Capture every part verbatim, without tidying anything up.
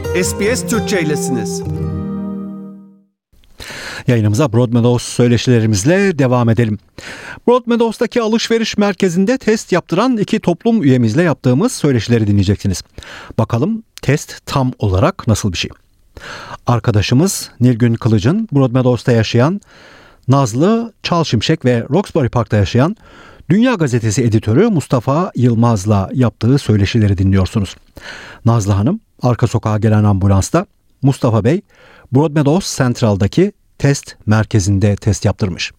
S B S Türkçe'ylesiniz. Yayınımıza Broadmeadows söyleşilerimizle devam edelim. Broadmeadows'taki alışveriş merkezinde test yaptıran iki toplum üyemizle yaptığımız söyleşileri dinleyeceksiniz. Bakalım test tam olarak nasıl bir şey? Arkadaşımız Nilgün Kılıç'ın Broadmeadows'ta yaşayan Nazlı Çalşimşek ve Roxbury Park'ta yaşayan Dünya Gazetesi editörü Mustafa Yılmaz'la yaptığı söyleşileri dinliyorsunuz. Nazlı Hanım arka sokağa gelen ambulansta, Mustafa Bey Broadmeadows Central'daki test merkezinde test yaptırmış.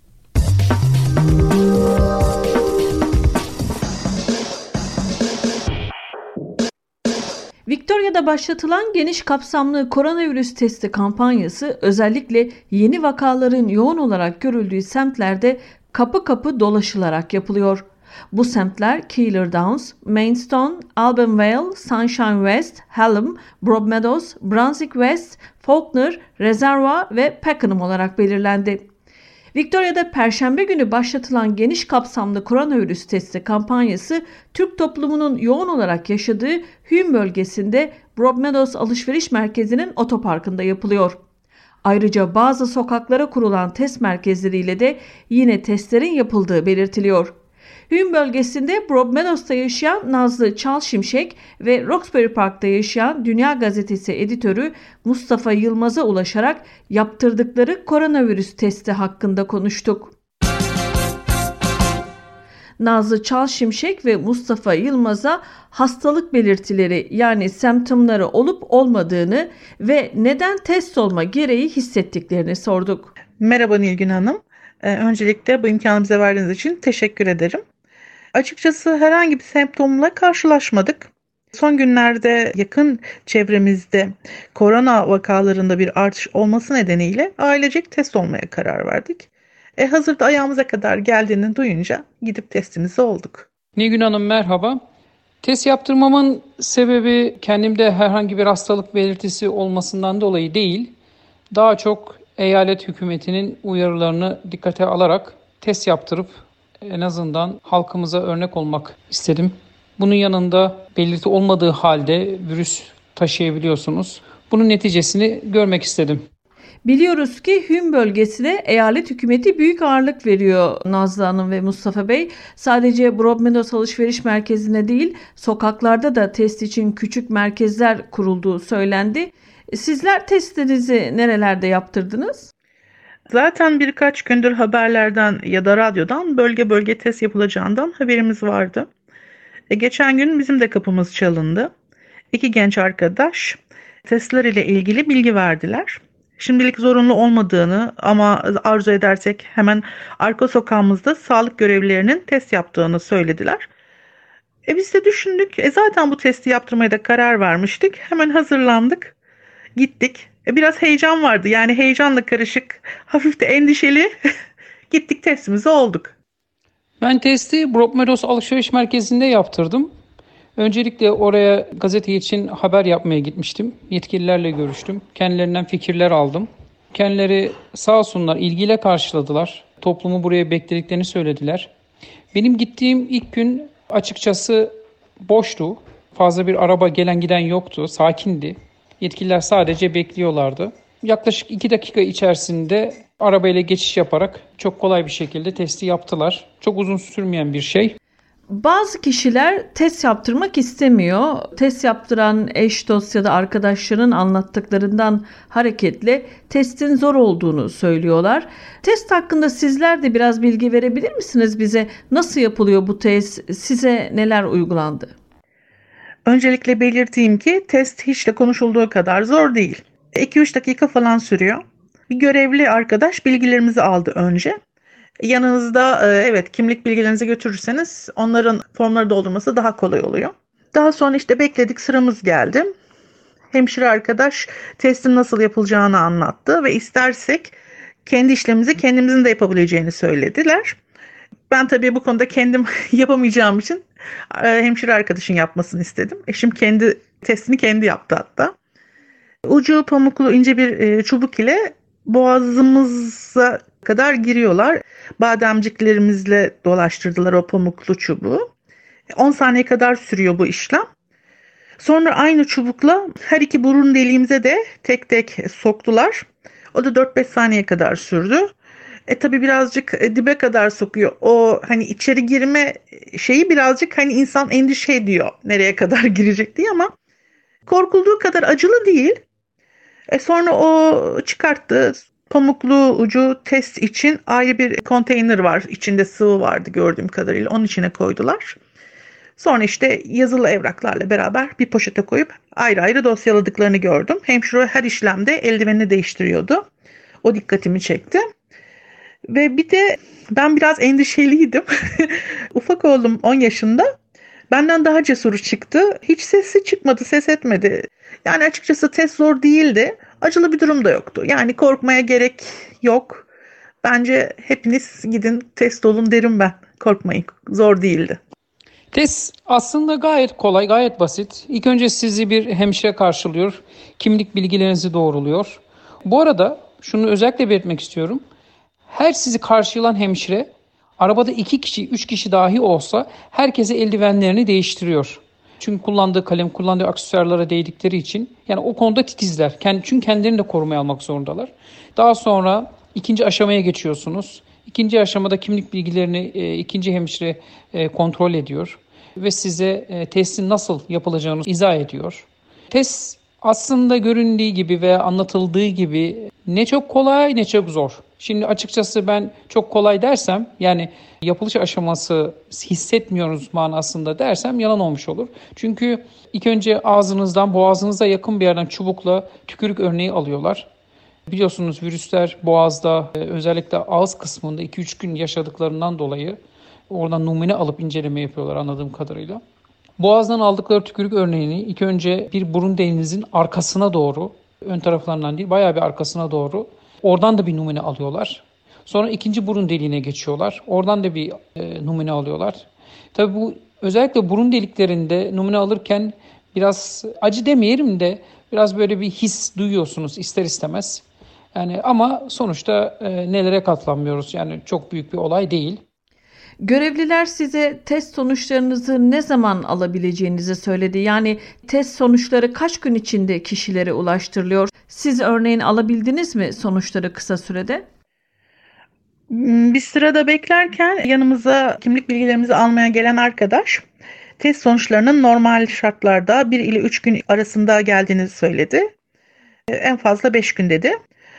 Victoria'da başlatılan geniş kapsamlı koronavirüs testi kampanyası özellikle yeni vakaların yoğun olarak görüldüğü semtlerde kapı kapı dolaşılarak yapılıyor. Bu semtler Keilor Downs, Maidstone, Alban Vale, Sunshine West, Hallam, Broadmeadows, Brunswick West, Fawkner, Reservoir ve Pakenham olarak belirlendi. Victoria'da Perşembe günü başlatılan geniş kapsamlı koronavirüs testi kampanyası Türk toplumunun yoğun olarak yaşadığı Hume bölgesinde Broadmeadows Alışveriş Merkezi'nin otoparkında yapılıyor. Ayrıca bazı sokaklara kurulan test merkezleriyle de yine testlerin yapıldığı belirtiliyor. Hume bölgesinde Broadmeadows'ta yaşayan Nazlı Çalşimşek ve Roxbury Park'ta yaşayan Dünya Gazetesi editörü Mustafa Yılmaz'a ulaşarak yaptırdıkları koronavirüs testi hakkında konuştuk. Nazlı Çalşimşek ve Mustafa Yılmaz'a hastalık belirtileri yani semptomları olup olmadığını ve neden test olma gereği hissettiklerini sorduk. Merhaba Nilgün Hanım. Ee, öncelikle bu imkanı bize verdiğiniz için teşekkür ederim. Açıkçası herhangi bir semptomla karşılaşmadık. Son günlerde yakın çevremizde korona vakalarında bir artış olması nedeniyle ailecek test olmaya karar verdik. E, hazırda ayağımıza kadar geldiğini duyunca gidip testimizi olduk. Nilgün Hanım merhaba. Test yaptırmamın sebebi kendimde herhangi bir hastalık belirtisi olmasından dolayı değil, daha çok eyalet hükümetinin uyarılarını dikkate alarak test yaptırıp en azından halkımıza örnek olmak istedim. Bunun yanında belirti olmadığı halde virüs taşıyabiliyorsunuz. Bunun neticesini görmek istedim. Biliyoruz ki Hume bölgesine eyalet hükümeti büyük ağırlık veriyor Nazlı Hanım ve Mustafa Bey. Sadece Broadmeadows Alışveriş Merkezi'ne değil, sokaklarda da test için küçük merkezler kurulduğu söylendi. Sizler testinizi nerelerde yaptırdınız? Zaten birkaç gündür haberlerden ya da radyodan bölge bölge test yapılacağından haberimiz vardı. E, geçen gün bizim de kapımız çalındı. İki genç arkadaş testler ile ilgili bilgi verdiler. Şimdilik zorunlu olmadığını ama arzu edersek hemen arka sokağımızda sağlık görevlilerinin test yaptığını söylediler. E biz de düşündük. E zaten bu testi yaptırmaya da karar vermiştik. Hemen hazırlandık. Gittik. E biraz heyecan vardı. Yani heyecanla karışık, hafif de endişeli. Gittik testimizi olduk. Ben testi Broadmeadows Alışveriş Merkezi'nde yaptırdım. Öncelikle oraya gazete için haber yapmaya gitmiştim. Yetkililerle görüştüm. Kendilerinden fikirler aldım. Kendileri sağ olsunlar ilgiyle karşıladılar. Toplumu buraya beklediklerini söylediler. Benim gittiğim ilk gün açıkçası boştu. Fazla bir araba gelen giden yoktu. Sakindi. Yetkililer sadece bekliyorlardı. Yaklaşık iki dakika içerisinde arabayla geçiş yaparak çok kolay bir şekilde testi yaptılar. Çok uzun sürmeyen bir şey. Bazı kişiler test yaptırmak istemiyor. Test yaptıran eş, dost ya da arkadaşların anlattıklarından hareketle testin zor olduğunu söylüyorlar. Test hakkında sizler de biraz bilgi verebilir misiniz bize? Nasıl yapılıyor bu test? Size neler uygulandı? Öncelikle belirteyim ki test hiç de konuşulduğu kadar zor değil. iki üç dakika falan sürüyor. Bir görevli arkadaş bilgilerimizi aldı önce. Yanınızda evet kimlik bilgilerinizi götürürseniz onların formları doldurması daha kolay oluyor. Daha sonra işte bekledik, sıramız geldi. Hemşire arkadaş testin nasıl yapılacağını anlattı ve istersek kendi işlemimizi kendimizin de yapabileceğini söylediler. Ben tabii bu konuda kendim yapamayacağım için hemşire arkadaşın yapmasını istedim. Eşim kendi testini kendi yaptı hatta. Ucu pamuklu ince bir çubuk ile boğazımıza kadar giriyorlar. Bademciklerimizle dolaştırdılar o pamuklu çubuğu. on saniye kadar sürüyor bu işlem. Sonra aynı çubukla her iki burun deliğimize de tek tek soktular. O da dört beş saniye kadar sürdü. E tabii birazcık e, dibe kadar sokuyor. O hani içeri girme şeyi birazcık hani insan endişe ediyor nereye kadar girecek diye ama korkulduğu kadar acılı değil. E sonra o çıkarttı. Pamuklu ucu test için ayrı bir konteyner var. İçinde sıvı vardı gördüğüm kadarıyla. Onun içine koydular. Sonra işte yazılı evraklarla beraber bir poşete koyup ayrı ayrı dosyaladıklarını gördüm. Hemşire her işlemde eldivenini değiştiriyordu. O dikkatimi çekti. Ve bir de ben biraz endişeliydim. Ufak oğlum on yaşında. Benden daha cesur çıktı. Hiç sesi çıkmadı, ses etmedi. Yani açıkçası test zor değildi. Acılı bir durum da yoktu. Yani korkmaya gerek yok. Bence hepiniz gidin test olun derim ben. Korkmayın. Zor değildi. Test aslında gayet kolay, gayet basit. İlk önce sizi bir hemşire karşılıyor. Kimlik bilgilerinizi doğruluyor. Bu arada şunu özellikle belirtmek istiyorum. Her sizi karşılayan hemşire arabada iki kişi, üç kişi dahi olsa herkese eldivenlerini değiştiriyor. Çünkü kullandığı kalem, kullandığı aksesuarlara değdikleri için yani o konuda titizler. Çünkü kendilerini de korumaya almak zorundalar. Daha sonra ikinci aşamaya geçiyorsunuz. İkinci aşamada kimlik bilgilerini e, ikinci hemşire e, kontrol ediyor ve size e, testin nasıl yapılacağını izah ediyor. Test aslında göründüğü gibi veya anlatıldığı gibi ne çok kolay ne çok zor. Şimdi açıkçası ben çok kolay dersem yani yapılış aşaması hissetmiyoruz manasında dersem yalan olmuş olur. Çünkü ilk önce ağzınızdan boğazınıza yakın bir yerden çubukla tükürük örneği alıyorlar. Biliyorsunuz virüsler boğazda özellikle ağız kısmında iki üç gün yaşadıklarından dolayı oradan numune alıp inceleme yapıyorlar anladığım kadarıyla. Boğazdan aldıkları tükürük örneğini ilk önce bir burun deliğinizin arkasına doğru, ön taraflarından değil bayağı bir arkasına doğru oradan da bir numune alıyorlar. Sonra ikinci burun deliğine geçiyorlar. Oradan da bir e, numune alıyorlar. Tabii bu özellikle burun deliklerinde numune alırken biraz acı demeyelim de biraz böyle bir his duyuyorsunuz ister istemez. Yani ama sonuçta e, nelere katlanmıyoruz. Yani çok büyük bir olay değil. Görevliler size test sonuçlarınızı ne zaman alabileceğinizi söyledi. Yani test sonuçları kaç gün içinde kişilere ulaştırılıyor? Siz örneğin alabildiniz mi sonuçları kısa sürede? Biz sırada beklerken yanımıza kimlik bilgilerimizi almaya gelen arkadaş test sonuçlarının normal şartlarda bir ile üç gün arasında geldiğini söyledi. En fazla beş gün dedi.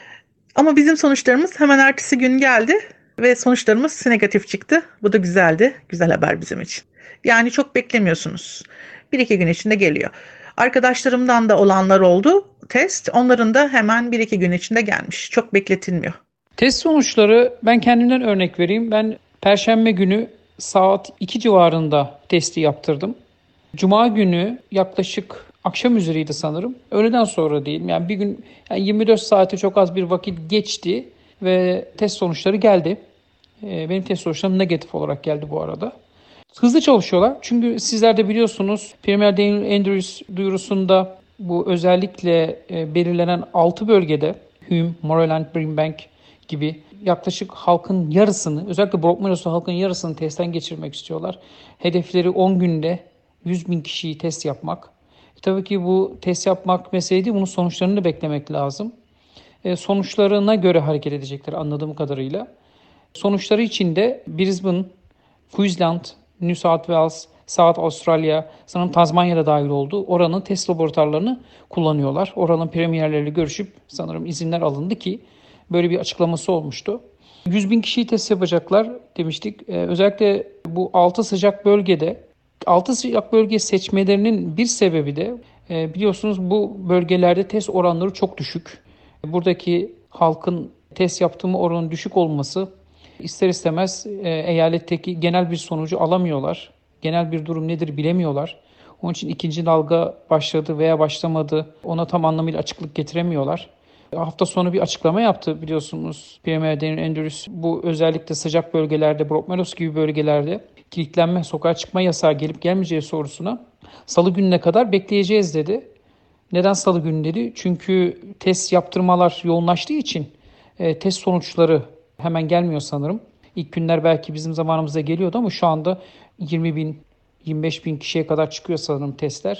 Ama bizim sonuçlarımız hemen ertesi gün geldi ve sonuçlarımız negatif çıktı. Bu da güzeldi. Güzel haber bizim için. Yani çok beklemiyorsunuz. Bir iki gün içinde geliyor. Arkadaşlarımdan da olanlar oldu test. Onların da hemen bir iki gün içinde gelmiş. Çok bekletilmiyor. Test sonuçları ben kendimden örnek vereyim. Ben Perşembe günü saat iki civarında testi yaptırdım. Cuma günü yaklaşık akşam üzeriydi sanırım. Öğleden sonra değil. Yani bir gün yani yirmi dört saate çok az bir vakit geçti ve test sonuçları geldi. Benim test sonuçlarım negatif olarak geldi bu arada. Hızlı çalışıyorlar. Çünkü sizler de biliyorsunuz Premier Daniel Andrews duyurusunda bu özellikle belirlenen altı bölgede Hume, Moreland, Brimbank gibi yaklaşık halkın yarısını, özellikle Brock Meadows'ta halkın yarısını testten geçirmek istiyorlar. Hedefleri on günde yüz bin kişiyi test yapmak. E, tabii ki bu test yapmak mesele değil, bunun sonuçlarını da beklemek lazım. E, sonuçlarına göre hareket edecekler anladığım kadarıyla. Sonuçları için de Brisbane, Queensland, New South Wales, South Australia, sanırım Tazmanya'da dahil oldu. Oranın test laboratuvarlarını kullanıyorlar. Oranın premierleriyle görüşüp sanırım izinler alındı ki böyle bir açıklaması olmuştu. yüz bin kişiyi test yapacaklar demiştik. Ee, özellikle bu altı sıcak bölgede, altı sıcak bölge seçmelerinin bir sebebi de e, biliyorsunuz bu bölgelerde test oranları çok düşük. Buradaki halkın test yaptırma oranının düşük olması ister istemez e, eyaletteki genel bir sonucu alamıyorlar. Genel bir durum nedir bilemiyorlar. Onun için ikinci dalga başladı veya başlamadı ona tam anlamıyla açıklık getiremiyorlar. Hafta sonu bir açıklama yaptı biliyorsunuz. Premier Daniel Andrews bu özellikle sıcak bölgelerde, Brock Meadows gibi bölgelerde kilitlenme, sokağa çıkma yasağı gelip gelmeyeceği sorusuna salı gününe kadar bekleyeceğiz dedi. Neden salı günü dedi? Çünkü test yaptırmalar yoğunlaştığı için e, test sonuçları hemen gelmiyor sanırım. İlk günler belki bizim zamanımızda geliyordu ama şu anda yirmi bin, yirmi beş bin kişiye kadar çıkıyor sanırım testler.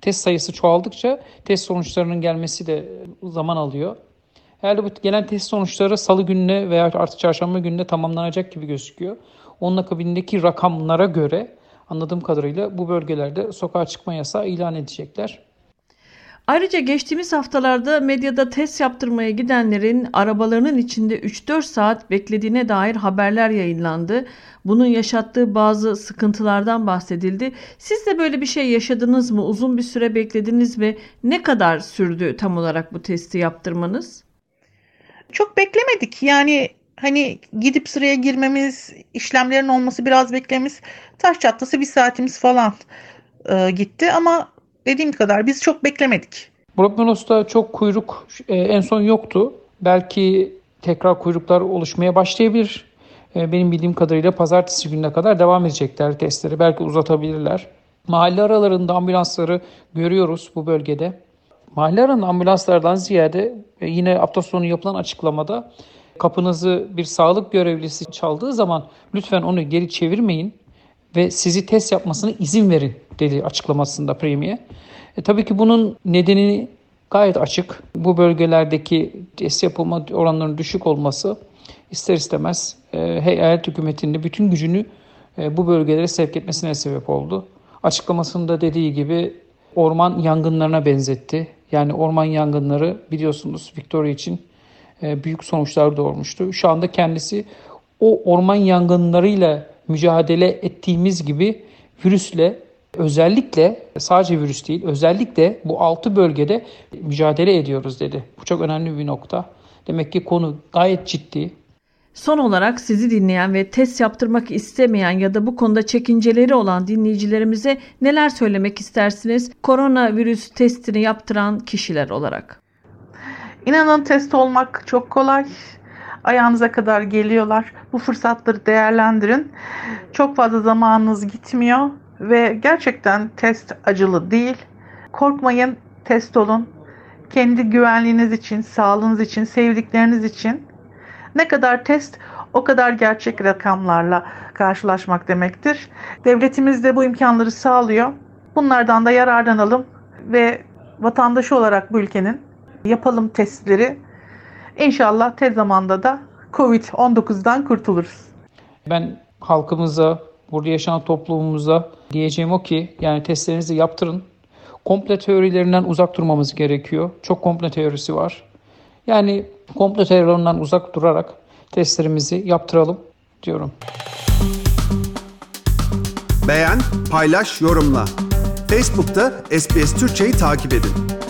Test sayısı çoğaldıkça test sonuçlarının gelmesi de zaman alıyor. Herhalde bu gelen test sonuçları salı gününe veya artık çarşamba gününe tamamlanacak gibi gözüküyor. Onun akabindeki rakamlara göre anladığım kadarıyla bu bölgelerde sokağa çıkma yasağı ilan edecekler. Ayrıca geçtiğimiz haftalarda medyada test yaptırmaya gidenlerin arabalarının içinde üç dört saat beklediğine dair haberler yayınlandı. Bunun yaşattığı bazı sıkıntılardan bahsedildi. Siz de böyle bir şey yaşadınız mı? Uzun bir süre beklediniz mi? Ne kadar sürdü tam olarak bu testi yaptırmanız? Çok beklemedik. Yani hani gidip sıraya girmemiz, işlemlerin olması biraz beklememiz, taş çatlası bir saatimiz falan e, gitti ama dediğim kadar biz çok beklemedik. Brokmenos'ta çok kuyruk e, en son yoktu. Belki tekrar kuyruklar oluşmaya başlayabilir. E, benim bildiğim kadarıyla pazartesi gününe kadar devam edecekler testleri. Belki uzatabilirler. Mahalle aralarında ambulansları görüyoruz bu bölgede. Mahalle aralarında ambulanslardan ziyade e, yine hafta sonu yapılan açıklamada kapınızı bir sağlık görevlisi çaldığı zaman lütfen onu geri çevirmeyin ve sizi test yapmasına izin verin dedi açıklamasında Premier. E, tabii ki bunun nedeni gayet açık. Bu bölgelerdeki test yapılma oranlarının düşük olması ister istemez e, eyalet hükümetinin bütün gücünü e, bu bölgelere sevk etmesine sebep oldu. Açıklamasında dediği gibi orman yangınlarına benzetti. Yani orman yangınları biliyorsunuz Victoria için e, büyük sonuçlar doğurmuştu. Şu anda kendisi o orman yangınlarıyla mücadele ettiğimiz gibi virüsle, özellikle sadece virüs değil, özellikle bu altı bölgede mücadele ediyoruz dedi. Bu çok önemli bir nokta. Demek ki konu gayet ciddi. Son olarak sizi dinleyen ve test yaptırmak istemeyen ya da bu konuda çekinceleri olan dinleyicilerimize neler söylemek istersiniz? Koronavirüs testini yaptıran kişiler olarak. İnanın test olmak çok kolay. Ayağınıza kadar geliyorlar. Bu fırsatları değerlendirin. Çok fazla zamanınız gitmiyor ve gerçekten test acılı değil. Korkmayın, test olun. Kendi güvenliğiniz için, sağlığınız için, sevdikleriniz için. Ne kadar test, o kadar gerçek rakamlarla karşılaşmak demektir. Devletimiz de bu imkanları sağlıyor. Bunlardan da yararlanalım ve vatandaşı olarak bu ülkenin yapalım testleri. İnşallah tez zamanda da kovid on dokuzdan kurtuluruz. Ben halkımıza, burada yaşayan toplumumuza diyeceğim o ki yani testlerinizi yaptırın. Komple teorilerinden uzak durmamız gerekiyor. Çok komple teorisi var. Yani komple teorilerinden uzak durarak testlerimizi yaptıralım diyorum. Beğen, paylaş, yorumla. Facebook'ta S B S Türkçe'yi takip edin.